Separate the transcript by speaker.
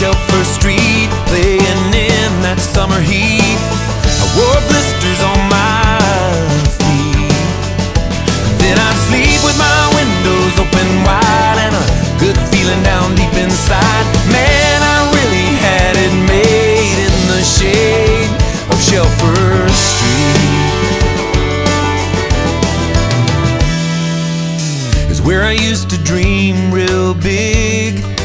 Speaker 1: Shelfer Street, playing in that summer heat. I wore blisters on my feet. Then I'd sleep with my windows open wide and a good feeling down deep inside. Man, I really had it made in the shade of Shelfer Street. It's where I used to dream real big.